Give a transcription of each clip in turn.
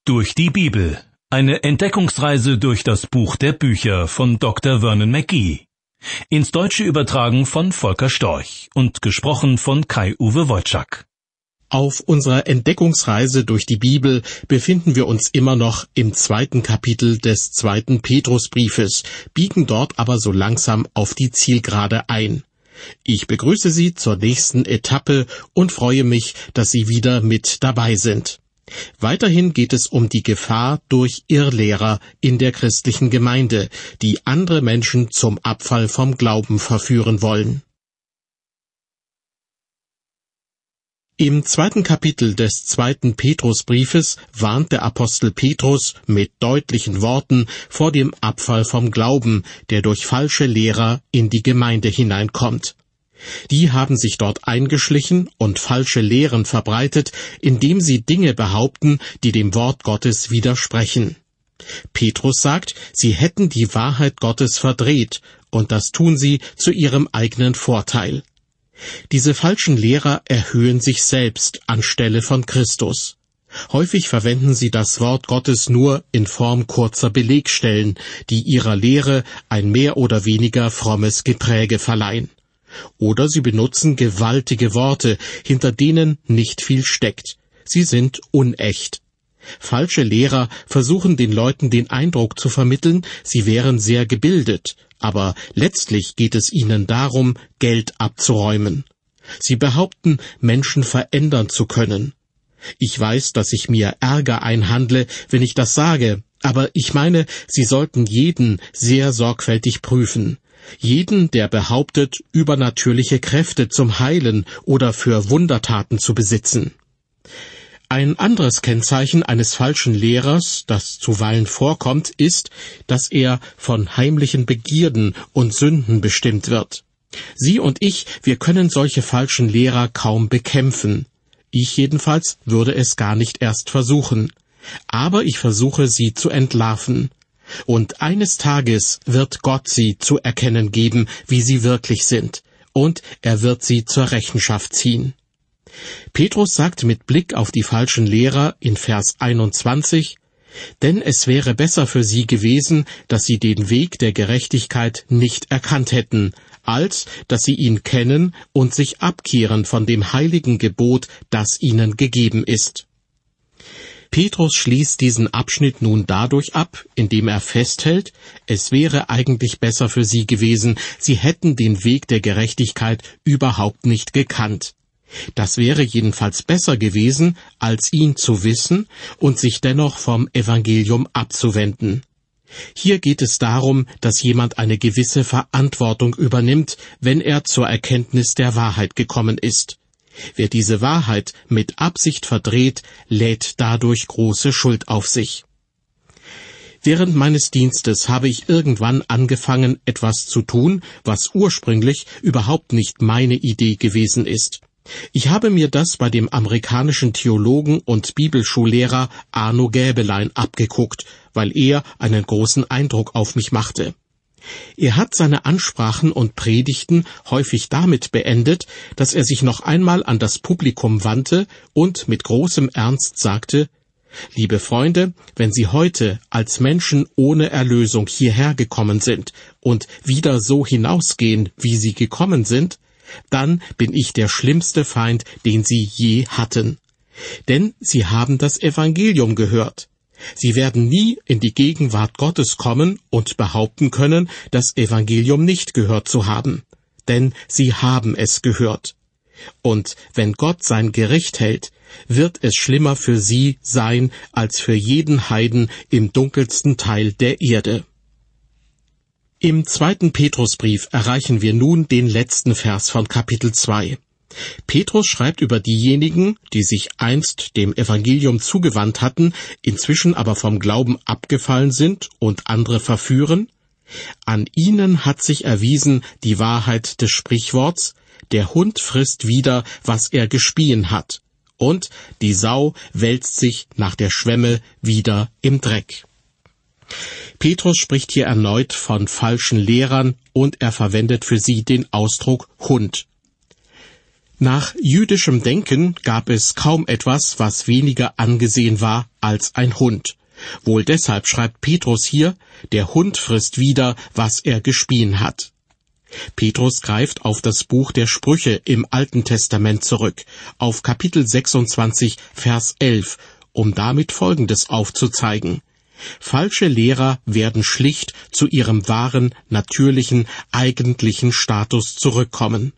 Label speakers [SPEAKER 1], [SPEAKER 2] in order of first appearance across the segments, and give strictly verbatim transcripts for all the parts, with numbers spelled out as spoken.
[SPEAKER 1] durch die Bibel. Eine Entdeckungsreise durch das Buch der Bücher von Doktor Vernon Mackey. Ins Deutsche übertragen von Volker Storch und gesprochen von Kai-Uwe Wojczak.
[SPEAKER 2] Auf unserer Entdeckungsreise durch die Bibel befinden wir uns immer noch im zweiten Kapitel des zweiten Petrusbriefes, biegen dort aber so langsam auf die Zielgerade ein. Ich begrüße Sie zur nächsten Etappe und freue mich, dass Sie wieder mit dabei sind. Weiterhin geht es um die Gefahr durch Irrlehrer in der christlichen Gemeinde, die andere Menschen zum Abfall vom Glauben verführen wollen. Im zweiten Kapitel des zweiten Petrusbriefes warnt der Apostel Petrus mit deutlichen Worten vor dem Abfall vom Glauben, der durch falsche Lehrer in die Gemeinde hineinkommt. Die haben sich dort eingeschlichen und falsche Lehren verbreitet, indem sie Dinge behaupten, die dem Wort Gottes widersprechen. Petrus sagt, sie hätten die Wahrheit Gottes verdreht, und das tun sie zu ihrem eigenen Vorteil. Diese falschen Lehrer erhöhen sich selbst anstelle von Christus. Häufig verwenden sie das Wort Gottes nur in Form kurzer Belegstellen, die ihrer Lehre ein mehr oder weniger frommes Gepräge verleihen. Oder sie benutzen gewaltige Worte, hinter denen nicht viel steckt. Sie sind unecht. Falsche Lehrer versuchen den Leuten den Eindruck zu vermitteln, sie wären sehr gebildet, aber letztlich geht es ihnen darum, Geld abzuräumen. Sie behaupten, Menschen verändern zu können. Ich weiß, dass ich mir Ärger einhandle, wenn ich das sage, aber ich meine, Sie sollten jeden sehr sorgfältig prüfen. Jeden, der behauptet, übernatürliche Kräfte zum Heilen oder für Wundertaten zu besitzen. Ein anderes Kennzeichen eines falschen Lehrers, das zuweilen vorkommt, ist, dass er von heimlichen Begierden und Sünden bestimmt wird. Sie und ich, wir können solche falschen Lehrer kaum bekämpfen. Ich jedenfalls würde es gar nicht erst versuchen. Aber ich versuche, sie zu entlarven. Und eines Tages wird Gott sie zu erkennen geben, wie sie wirklich sind, und er wird sie zur Rechenschaft ziehen. Petrus sagt mit Blick auf die falschen Lehrer in Vers einundzwanzig, denn es wäre besser für sie gewesen, dass sie den Weg der Gerechtigkeit nicht erkannt hätten, als dass sie ihn kennen und sich abkehren von dem heiligen Gebot, das ihnen gegeben ist. Petrus schließt diesen Abschnitt nun dadurch ab, indem er festhält, es wäre eigentlich besser für sie gewesen, sie hätten den Weg der Gerechtigkeit überhaupt nicht gekannt. Das wäre jedenfalls besser gewesen, als ihn zu wissen und sich dennoch vom Evangelium abzuwenden. Hier geht es darum, dass jemand eine gewisse Verantwortung übernimmt, wenn er zur Erkenntnis der Wahrheit gekommen ist. Wer diese Wahrheit mit Absicht verdreht, lädt dadurch große Schuld auf sich. Während meines Dienstes habe ich irgendwann angefangen, etwas zu tun, was ursprünglich überhaupt nicht meine Idee gewesen ist. Ich habe mir das bei dem amerikanischen Theologen und Bibelschullehrer Arno Gäbelein abgeguckt, weil er einen großen Eindruck auf mich machte. Er hat seine Ansprachen und Predigten häufig damit beendet, dass er sich noch einmal an das Publikum wandte und mit großem Ernst sagte, »Liebe Freunde, wenn Sie heute als Menschen ohne Erlösung hierher gekommen sind und wieder so hinausgehen, wie Sie gekommen sind, dann bin ich der schlimmste Feind, den Sie je hatten. Denn Sie haben das Evangelium gehört. Sie werden nie in die Gegenwart Gottes kommen und behaupten können, das Evangelium nicht gehört zu haben. Denn Sie haben es gehört. Und wenn Gott sein Gericht hält, wird es schlimmer für Sie sein, als für jeden Heiden im dunkelsten Teil der Erde.« Im zweiten Petrusbrief erreichen wir nun den letzten Vers von Kapitel zwei. Petrus schreibt über diejenigen, die sich einst dem Evangelium zugewandt hatten, inzwischen aber vom Glauben abgefallen sind und andere verführen. An ihnen hat sich erwiesen die Wahrheit des Sprichworts, der Hund frisst wieder, was er gespien hat, und die Sau wälzt sich nach der Schwemme wieder im Dreck. Petrus spricht hier erneut von falschen Lehrern und er verwendet für sie den Ausdruck Hund. Nach jüdischem Denken gab es kaum etwas, was weniger angesehen war als ein Hund. Wohl deshalb schreibt Petrus hier, der Hund frisst wieder, was er gespien hat. Petrus greift auf das Buch der Sprüche im Alten Testament zurück, auf Kapitel sechsundzwanzig, Vers elf, um damit Folgendes aufzuzeigen. Falsche Lehrer werden schlicht zu ihrem wahren, natürlichen, eigentlichen Status zurückkommen.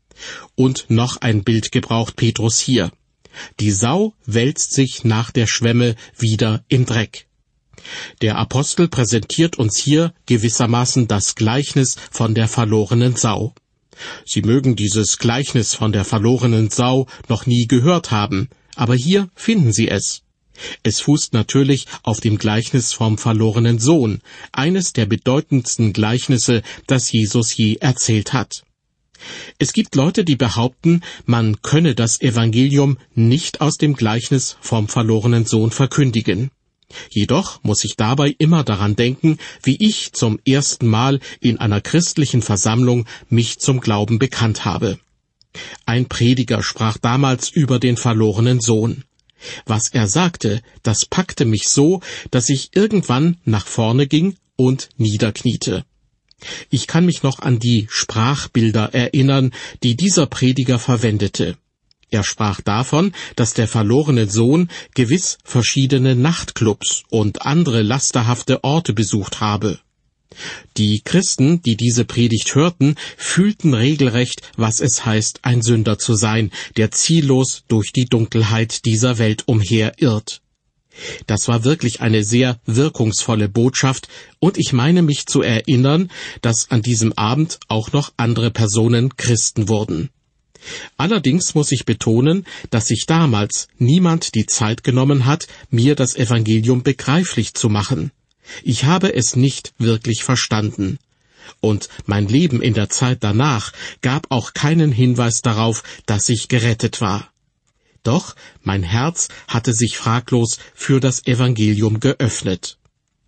[SPEAKER 2] Und noch ein Bild gebraucht Petrus hier. Die Sau wälzt sich nach der Schwemme wieder im Dreck. Der Apostel präsentiert uns hier gewissermaßen das Gleichnis von der verlorenen Sau. Sie mögen dieses Gleichnis von der verlorenen Sau noch nie gehört haben, aber hier finden Sie es. Es fußt natürlich auf dem Gleichnis vom verlorenen Sohn, eines der bedeutendsten Gleichnisse, das Jesus je erzählt hat. Es gibt Leute, die behaupten, man könne das Evangelium nicht aus dem Gleichnis vom verlorenen Sohn verkündigen. Jedoch muss ich dabei immer daran denken, wie ich zum ersten Mal in einer christlichen Versammlung mich zum Glauben bekannt habe. Ein Prediger sprach damals über den verlorenen Sohn. Was er sagte, das packte mich so, dass ich irgendwann nach vorne ging und niederkniete. Ich kann mich noch an die Sprachbilder erinnern, die dieser Prediger verwendete. Er sprach davon, dass der verlorene Sohn gewiss verschiedene Nachtclubs und andere lasterhafte Orte besucht habe. Die Christen, die diese Predigt hörten, fühlten regelrecht, was es heißt, ein Sünder zu sein, der ziellos durch die Dunkelheit dieser Welt umherirrt. Das war wirklich eine sehr wirkungsvolle Botschaft, und ich meine mich zu erinnern, dass an diesem Abend auch noch andere Personen Christen wurden. Allerdings muss ich betonen, dass sich damals niemand die Zeit genommen hat, mir das Evangelium begreiflich zu machen. Ich habe es nicht wirklich verstanden. Und mein Leben in der Zeit danach gab auch keinen Hinweis darauf, dass ich gerettet war. Doch mein Herz hatte sich fraglos für das Evangelium geöffnet.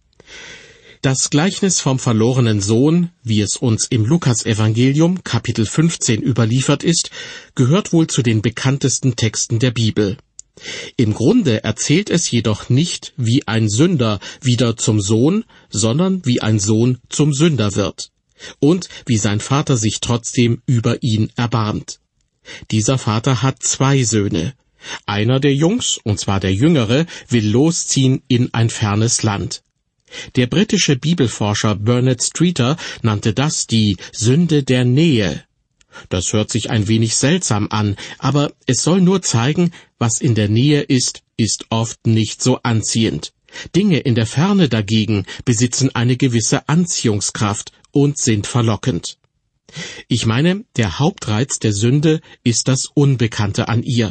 [SPEAKER 2] Das Gleichnis vom verlorenen Sohn, wie es uns im Lukas-Evangelium Kapitel fünfzehn überliefert ist, gehört wohl zu den bekanntesten Texten der Bibel. Im Grunde erzählt es jedoch nicht, wie ein Sünder wieder zum Sohn, sondern wie ein Sohn zum Sünder wird und wie sein Vater sich trotzdem über ihn erbarmt. Dieser Vater hat zwei Söhne. Einer der Jungs, und zwar der Jüngere, will losziehen in ein fernes Land. Der britische Bibelforscher Bernard Streeter nannte das die Sünde der Nähe. Das hört sich ein wenig seltsam an, aber es soll nur zeigen, was in der Nähe ist, ist oft nicht so anziehend. Dinge in der Ferne dagegen besitzen eine gewisse Anziehungskraft und sind verlockend. Ich meine, der Hauptreiz der Sünde ist das Unbekannte an ihr.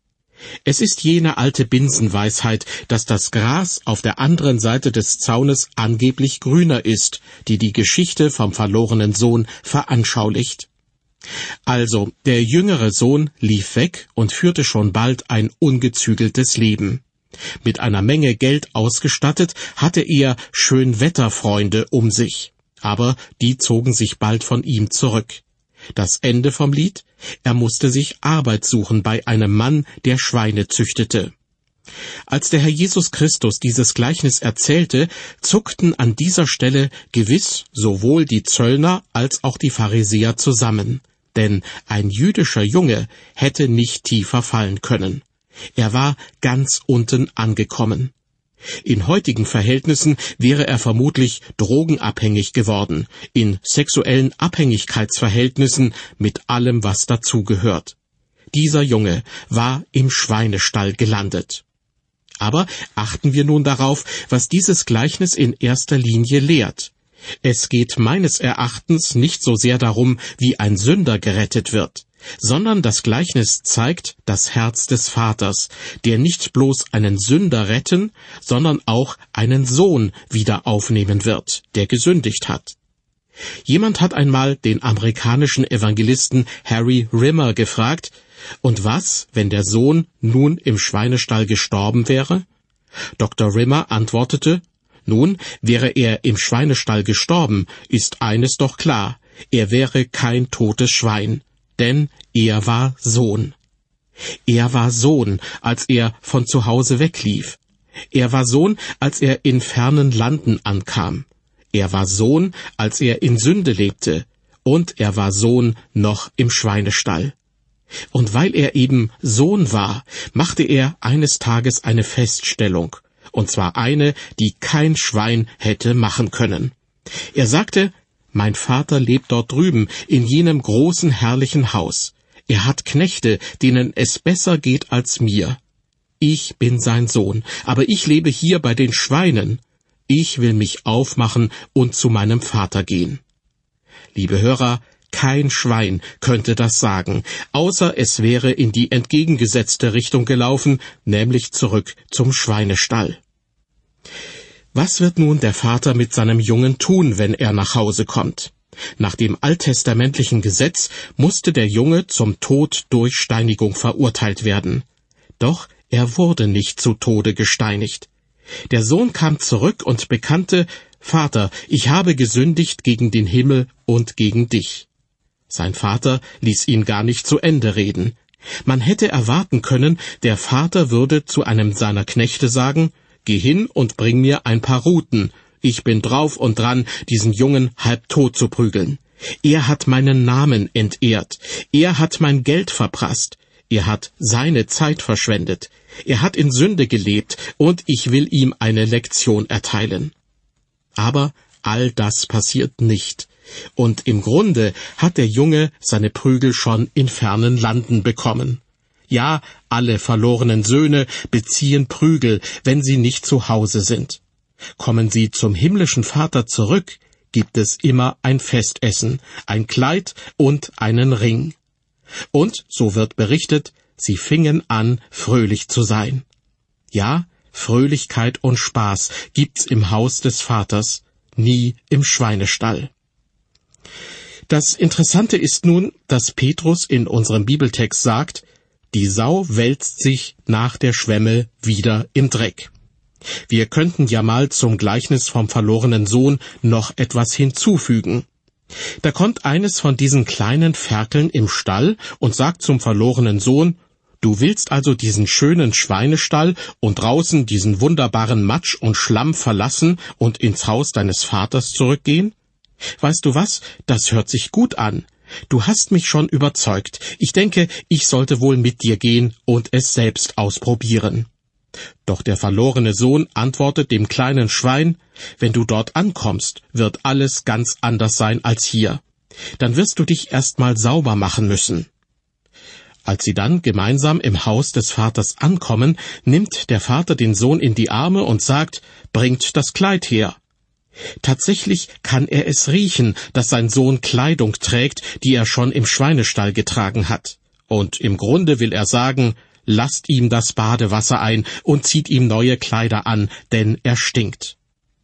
[SPEAKER 2] Es ist jene alte Binsenweisheit, dass das Gras auf der anderen Seite des Zaunes angeblich grüner ist, die die Geschichte vom verlorenen Sohn veranschaulicht. Also, der jüngere Sohn lief weg und führte schon bald ein ungezügeltes Leben. Mit einer Menge Geld ausgestattet, hatte er Schönwetterfreunde um sich. Aber die zogen sich bald von ihm zurück. Das Ende vom Lied? Er musste sich Arbeit suchen bei einem Mann, der Schweine züchtete. Als der Herr Jesus Christus dieses Gleichnis erzählte, zuckten an dieser Stelle gewiss sowohl die Zöllner als auch die Pharisäer zusammen. Denn ein jüdischer Junge hätte nicht tiefer fallen können. Er war ganz unten angekommen. In heutigen Verhältnissen wäre er vermutlich drogenabhängig geworden, in sexuellen Abhängigkeitsverhältnissen mit allem, was dazugehört. Dieser Junge war im Schweinestall gelandet. Aber achten wir nun darauf, was dieses Gleichnis in erster Linie lehrt. Es geht meines Erachtens nicht so sehr darum, wie ein Sünder gerettet wird, sondern das Gleichnis zeigt das Herz des Vaters, der nicht bloß einen Sünder retten, sondern auch einen Sohn wieder aufnehmen wird, der gesündigt hat. Jemand hat einmal den amerikanischen Evangelisten Harry Rimmer gefragt, und was, wenn der Sohn nun im Schweinestall gestorben wäre? Doktor Rimmer antwortete, nun, wäre er im Schweinestall gestorben, ist eines doch klar, er wäre kein totes Schwein. denn er war Sohn. Er war Sohn, als er von zu Hause weglief. Er war Sohn, als er in fernen Landen ankam. Er war Sohn, als er in Sünde lebte. Und er war Sohn noch im Schweinestall. Und weil er eben Sohn war, machte er eines Tages eine Feststellung. Und zwar eine, die kein Schwein hätte machen können. Er sagte, mein Vater lebt dort drüben, in jenem großen, herrlichen Haus. Er hat Knechte, denen es besser geht als mir. Ich bin sein Sohn, aber ich lebe hier bei den Schweinen. Ich will mich aufmachen und zu meinem Vater gehen. Liebe Hörer, kein Schwein könnte das sagen, außer es wäre in die entgegengesetzte Richtung gelaufen, nämlich zurück zum Schweinestall. Was wird nun der Vater mit seinem Jungen tun, wenn er nach Hause kommt? Nach dem alttestamentlichen Gesetz musste der Junge zum Tod durch Steinigung verurteilt werden. Doch er wurde nicht zu Tode gesteinigt. Der Sohn kam zurück und bekannte, Vater, ich habe gesündigt gegen den Himmel und gegen dich. Sein Vater ließ ihn gar nicht zu Ende reden. Man hätte erwarten können, der Vater würde zu einem seiner Knechte sagen, geh hin und bring mir ein paar Ruten. Ich bin drauf und dran, diesen Jungen halbtot zu prügeln. Er hat meinen Namen entehrt. Er hat mein Geld verprasst. Er hat seine Zeit verschwendet. Er hat in Sünde gelebt, und ich will ihm eine Lektion erteilen. Aber all das passiert nicht. Und im Grunde hat der Junge seine Prügel schon in fernen Landen bekommen. Ja, alle verlorenen Söhne beziehen Prügel, wenn sie nicht zu Hause sind. Kommen sie zum himmlischen Vater zurück, gibt es immer ein Festessen, ein Kleid und einen Ring. Und, so wird berichtet, sie fingen an, fröhlich zu sein. Ja, Fröhlichkeit und Spaß gibt's im Haus des Vaters, nie im Schweinestall. Das Interessante ist nun, dass Petrus in unserem Bibeltext sagt, die Sau wälzt sich nach der Schwemme wieder im Dreck. Wir könnten ja mal zum Gleichnis vom verlorenen Sohn noch etwas hinzufügen. Da kommt eines von diesen kleinen Ferkeln im Stall und sagt zum verlorenen Sohn, du willst also diesen schönen Schweinestall und draußen diesen wunderbaren Matsch und Schlamm verlassen und ins Haus deines Vaters zurückgehen? Weißt du was? Das hört sich gut an. Du hast mich schon überzeugt. Ich denke, ich sollte wohl mit dir gehen und es selbst ausprobieren. Doch der verlorene Sohn antwortet dem kleinen Schwein, wenn du dort ankommst, wird alles ganz anders sein als hier. Dann wirst du dich erst mal sauber machen müssen. Als sie dann gemeinsam im Haus des Vaters ankommen, nimmt der Vater den Sohn in die Arme und sagt, bringt das Kleid her. Tatsächlich kann er es riechen, dass sein Sohn Kleidung trägt, die er schon im Schweinestall getragen hat. Und im Grunde will er sagen, lasst ihm das Badewasser ein und zieht ihm neue Kleider an, denn er stinkt.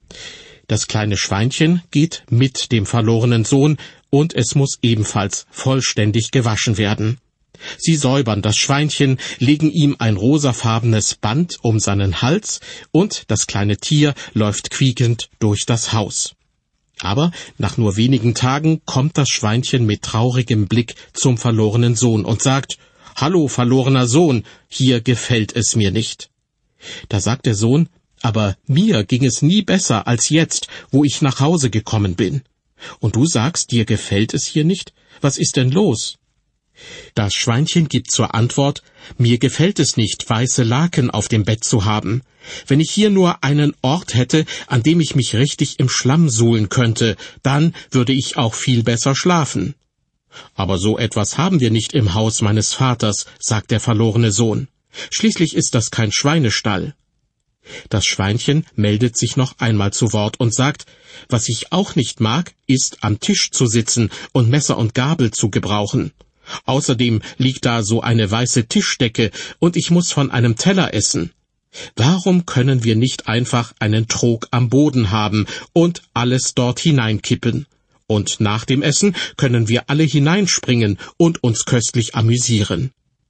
[SPEAKER 2] Das kleine Schweinchen geht mit dem verlorenen Sohn, und es muss ebenfalls vollständig gewaschen werden. Sie säubern das Schweinchen, legen ihm ein rosafarbenes Band um seinen Hals, und das kleine Tier läuft quiekend durch das Haus. Aber nach nur wenigen Tagen kommt das Schweinchen mit traurigem Blick zum verlorenen Sohn und sagt, »Hallo, verlorener Sohn, hier gefällt es mir nicht.« Da sagt der Sohn, »Aber mir ging es nie besser als jetzt, wo ich nach Hause gekommen bin. Und du sagst, dir gefällt es hier nicht? Was ist denn los?« Das Schweinchen gibt zur Antwort, »Mir gefällt es nicht, weiße Laken auf dem Bett zu haben. Wenn ich hier nur einen Ort hätte, an dem ich mich richtig im Schlamm suhlen könnte, dann würde ich auch viel besser schlafen.« »Aber so etwas haben wir nicht im Haus meines Vaters«, sagt der verlorene Sohn. »Schließlich ist das kein Schweinestall.« Das Schweinchen meldet sich noch einmal zu Wort und sagt, »Was ich auch nicht mag, ist am Tisch zu sitzen und Messer und Gabel zu gebrauchen. Außerdem liegt da so eine weiße Tischdecke und ich muss von einem Teller essen. Warum können wir nicht einfach einen Trog am Boden haben und alles dort hineinkippen? Und nach dem Essen können wir alle hineinspringen und uns köstlich amüsieren.«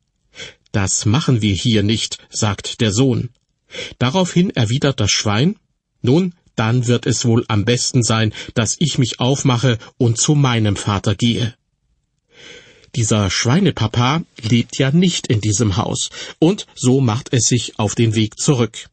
[SPEAKER 2] »Das machen wir hier nicht«, sagt der Sohn. Daraufhin erwidert das Schwein, »Nun, dann wird es wohl am besten sein, dass ich mich aufmache und zu meinem Vater gehe.« Dieser Schweinepapa lebt ja nicht in diesem Haus, und so macht es sich auf den Weg zurück.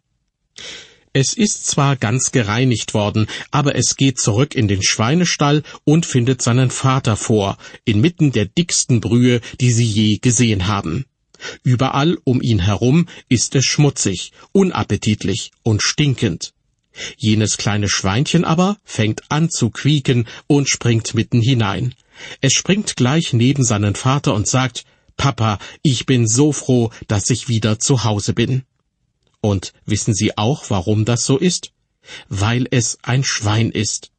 [SPEAKER 2] Es ist zwar ganz gereinigt worden, aber es geht zurück in den Schweinestall und findet seinen Vater vor, inmitten der dicksten Brühe, die sie je gesehen haben. Überall um ihn herum ist es schmutzig, unappetitlich und stinkend. Jenes kleine Schweinchen aber fängt an zu quieken und springt mitten hinein. Es springt gleich neben seinen Vater und sagt, »Papa, ich bin so froh, dass ich wieder zu Hause bin.« Und wissen Sie auch, warum das so ist? Weil es ein Schwein ist.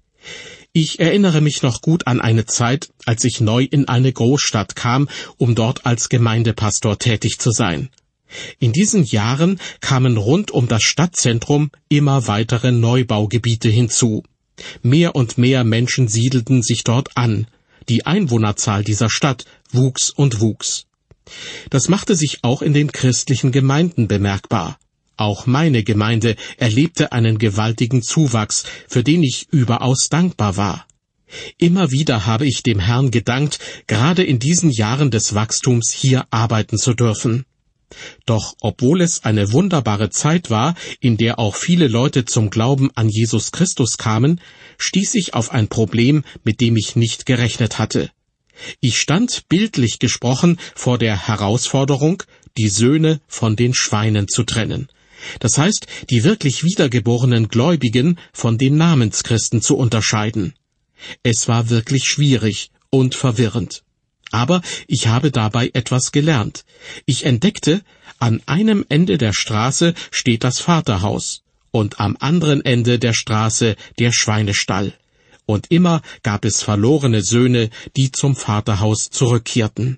[SPEAKER 2] Ich erinnere mich noch gut an eine Zeit, als ich neu in eine Großstadt kam, um dort als Gemeindepastor tätig zu sein. In diesen Jahren kamen rund um das Stadtzentrum immer weitere Neubaugebiete hinzu. Mehr und mehr Menschen siedelten sich dort an. Die Einwohnerzahl dieser Stadt wuchs und wuchs. Das machte sich auch in den christlichen Gemeinden bemerkbar. Auch meine Gemeinde erlebte einen gewaltigen Zuwachs, für den ich überaus dankbar war. Immer wieder habe ich dem Herrn gedankt, gerade in diesen Jahren des Wachstums hier arbeiten zu dürfen. Doch obwohl es eine wunderbare Zeit war, in der auch viele Leute zum Glauben an Jesus Christus kamen, stieß ich auf ein Problem, mit dem ich nicht gerechnet hatte. Ich stand, bildlich gesprochen, vor der Herausforderung, die Söhne von den Schweinen zu trennen. Das heißt, die wirklich wiedergeborenen Gläubigen von den Namenschristen zu unterscheiden. Es war wirklich schwierig und verwirrend. Aber ich habe dabei etwas gelernt. Ich entdeckte, an einem Ende der Straße steht das Vaterhaus und am anderen Ende der Straße der Schweinestall. Und immer gab es verlorene Söhne, die zum Vaterhaus zurückkehrten.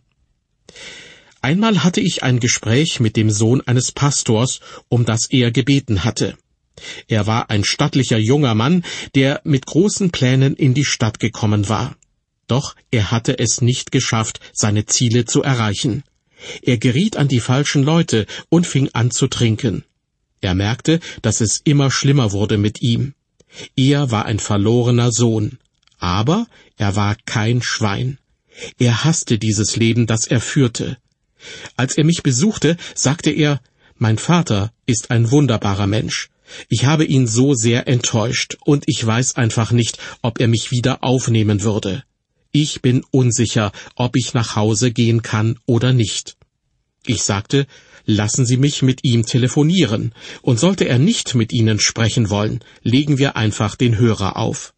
[SPEAKER 2] Einmal hatte ich ein Gespräch mit dem Sohn eines Pastors, um das er gebeten hatte. Er war ein stattlicher junger Mann, der mit großen Plänen in die Stadt gekommen war. Doch er hatte es nicht geschafft, seine Ziele zu erreichen. Er geriet an die falschen Leute und fing an zu trinken. Er merkte, dass es immer schlimmer wurde mit ihm. Er war ein verlorener Sohn, aber er war kein Schwein. Er hasste dieses Leben, das er führte. Als er mich besuchte, sagte er, »Mein Vater ist ein wunderbarer Mensch. Ich habe ihn so sehr enttäuscht, und ich weiß einfach nicht, ob er mich wieder aufnehmen würde. Ich bin unsicher, ob ich nach Hause gehen kann oder nicht.« Ich sagte, »Lassen Sie mich mit ihm telefonieren, und sollte er nicht mit Ihnen sprechen wollen, legen wir einfach den Hörer auf.«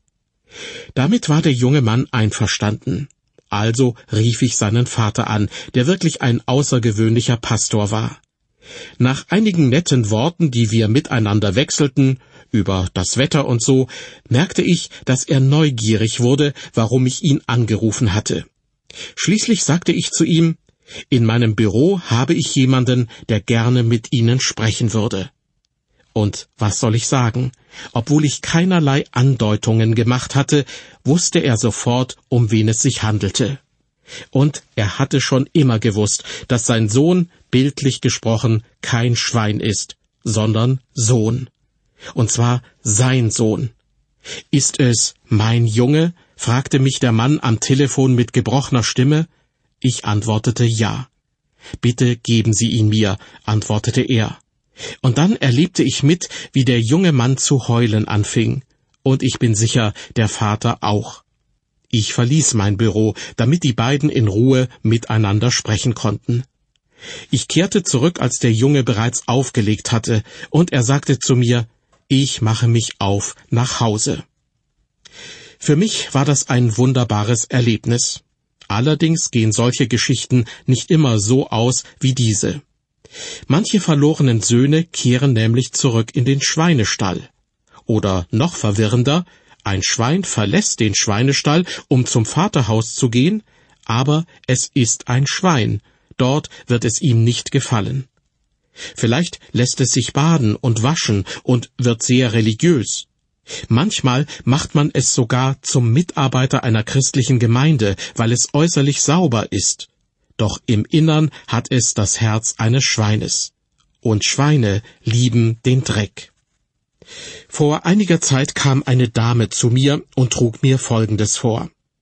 [SPEAKER 2] Damit war der junge Mann einverstanden. Also rief ich seinen Vater an, der wirklich ein außergewöhnlicher Pastor war. Nach einigen netten Worten, die wir miteinander wechselten, über das Wetter und so, merkte ich, dass er neugierig wurde, warum ich ihn angerufen hatte. Schließlich sagte ich zu ihm, »In meinem Büro habe ich jemanden, der gerne mit Ihnen sprechen würde.« Und was soll ich sagen? Obwohl ich keinerlei Andeutungen gemacht hatte, wusste er sofort, um wen es sich handelte. Und er hatte schon immer gewusst, dass sein Sohn, bildlich gesprochen, kein Schwein ist, sondern Sohn. Und zwar sein Sohn. »Ist es mein Junge?« fragte mich der Mann am Telefon mit gebrochener Stimme. Ich antwortete ja. »Bitte geben Sie ihn mir«, antwortete er. Und dann erlebte ich mit, wie der junge Mann zu heulen anfing. Und ich bin sicher, der Vater auch. Ich verließ mein Büro, damit die beiden in Ruhe miteinander sprechen konnten. Ich kehrte zurück, als der Junge bereits aufgelegt hatte, und er sagte zu mir, ich mache mich auf nach Hause. Für mich war das ein wunderbares Erlebnis. Allerdings gehen solche Geschichten nicht immer so aus wie diese. Manche verlorenen Söhne kehren nämlich zurück in den Schweinestall. Oder noch verwirrender, ein Schwein verlässt den Schweinestall, um zum Vaterhaus zu gehen, aber es ist ein Schwein, dort wird es ihm nicht gefallen. Vielleicht lässt es sich baden und waschen und wird sehr religiös. Manchmal macht man es sogar zum Mitarbeiter einer christlichen Gemeinde, weil es äußerlich sauber ist. Doch im Innern hat es das Herz eines Schweines. Und Schweine lieben den Dreck. Vor einiger Zeit kam eine Dame zu mir und trug mir Folgendes vor.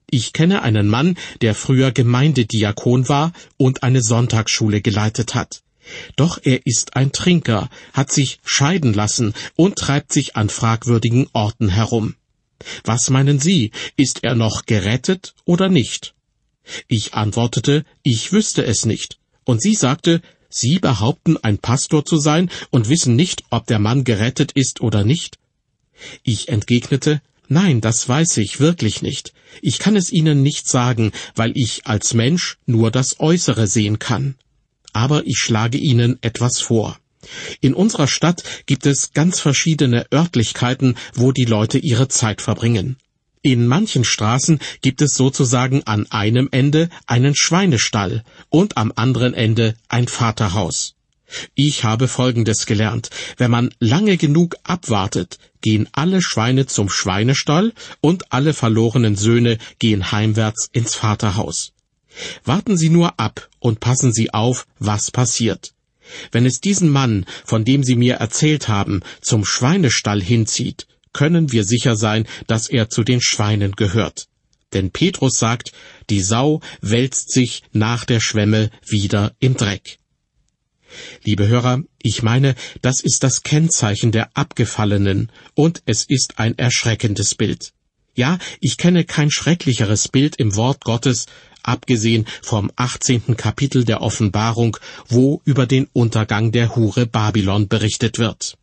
[SPEAKER 2] Ich kenne einen Mann, der früher Gemeindediakon war und eine Sonntagsschule geleitet hat. Doch er ist ein Trinker, hat sich scheiden lassen und treibt sich an fragwürdigen Orten herum. Was meinen Sie, ist er noch gerettet oder nicht? Ich antwortete, ich wüsste es nicht. Und sie sagte, Sie behaupten, ein Pastor zu sein und wissen nicht, ob der Mann gerettet ist oder nicht? Ich entgegnete, nein, das weiß ich wirklich nicht. Ich kann es Ihnen nicht sagen, weil ich als Mensch nur das Äußere sehen kann. Aber ich schlage Ihnen etwas vor. In unserer Stadt gibt es ganz verschiedene Örtlichkeiten, wo die Leute ihre Zeit verbringen. In manchen Straßen gibt es sozusagen an einem Ende einen Schweinestall und am anderen Ende ein Vaterhaus. Ich habe Folgendes gelernt. Wenn man lange genug abwartet, gehen alle Schweine zum Schweinestall und alle verlorenen Söhne gehen heimwärts ins Vaterhaus. Warten Sie nur ab und passen Sie auf, was passiert. Wenn es diesen Mann, von dem Sie mir erzählt haben, zum Schweinestall hinzieht, können wir sicher sein, dass er zu den Schweinen gehört. Denn Petrus sagt, die Sau wälzt sich nach der Schwemme wieder im Dreck. Liebe Hörer, ich meine, das ist das Kennzeichen der Abgefallenen, und es ist ein erschreckendes Bild. Ja, ich kenne kein schrecklicheres Bild im Wort Gottes, abgesehen vom achtzehnten Kapitel der Offenbarung, wo über den Untergang der Hure Babylon berichtet wird.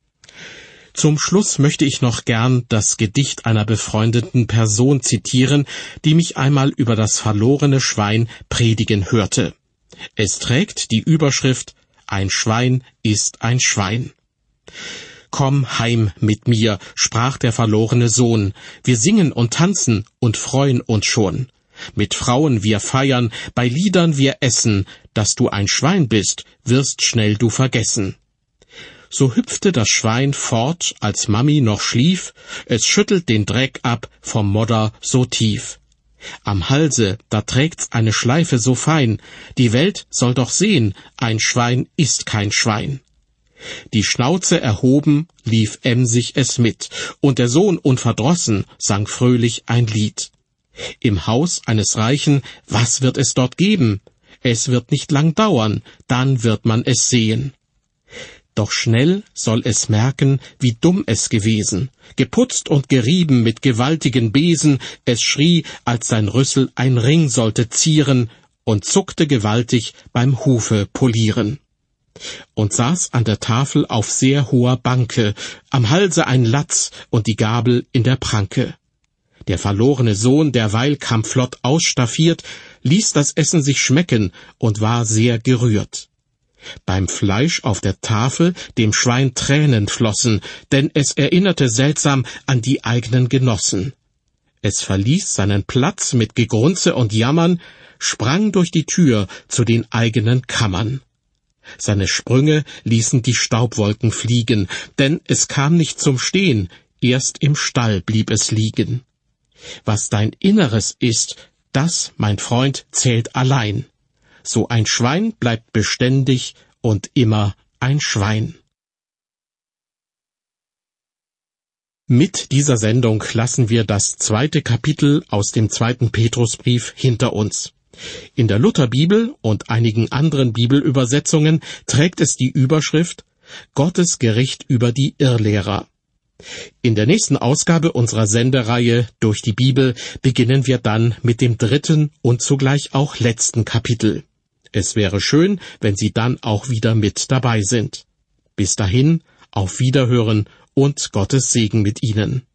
[SPEAKER 2] Zum Schluss möchte ich noch gern das Gedicht einer befreundeten Person zitieren, die mich einmal über das verlorene Schwein predigen hörte. Es trägt die Überschrift »Ein Schwein ist ein Schwein«. »Komm heim mit mir«, sprach der verlorene Sohn, »wir singen und tanzen und freuen uns schon. Mit Frauen wir feiern, bei Liedern wir essen, dass du ein Schwein bist, wirst schnell du vergessen.« So hüpfte das Schwein fort, als Mami noch schlief, es schüttelt den Dreck ab vom Modder so tief. Am Halse, da trägt's eine Schleife so fein, die Welt soll doch sehen, ein Schwein ist kein Schwein. Die Schnauze erhoben, lief emsig es mit, und der Sohn unverdrossen sang fröhlich ein Lied. Im Haus eines Reichen, was wird es dort geben? Es wird nicht lang dauern, dann wird man es sehen. Doch schnell soll es merken, wie dumm es gewesen. Geputzt und gerieben mit gewaltigen Besen, es schrie, als sein Rüssel ein Ring sollte zieren, und zuckte gewaltig beim Hufe polieren. Und saß an der Tafel auf sehr hoher Banke, am Halse ein Latz und die Gabel in der Pranke. Der verlorene Sohn derweil kam flott ausstaffiert, ließ das Essen sich schmecken und war sehr gerührt. Beim Fleisch auf der Tafel dem Schwein Tränen flossen, denn es erinnerte seltsam an die eigenen Genossen. Es verließ seinen Platz mit Gegrunze und Jammern, sprang durch die Tür zu den eigenen Kammern. Seine Sprünge ließen die Staubwolken fliegen, denn es kam nicht zum Stehen, erst im Stall blieb es liegen. Was dein Inneres ist, das, mein Freund, zählt allein. So ein Schwein bleibt beständig und immer ein Schwein. Mit dieser Sendung lassen wir das zweite Kapitel aus dem zweiten Petrusbrief hinter uns. In der Lutherbibel und einigen anderen Bibelübersetzungen trägt es die Überschrift »Gottes Gericht über die Irrlehrer«. In der nächsten Ausgabe unserer Sendereihe Durch die Bibel beginnen wir dann mit dem dritten und zugleich auch letzten Kapitel. Es wäre schön, wenn Sie dann auch wieder mit dabei sind. Bis dahin, auf Wiederhören und Gottes Segen mit Ihnen.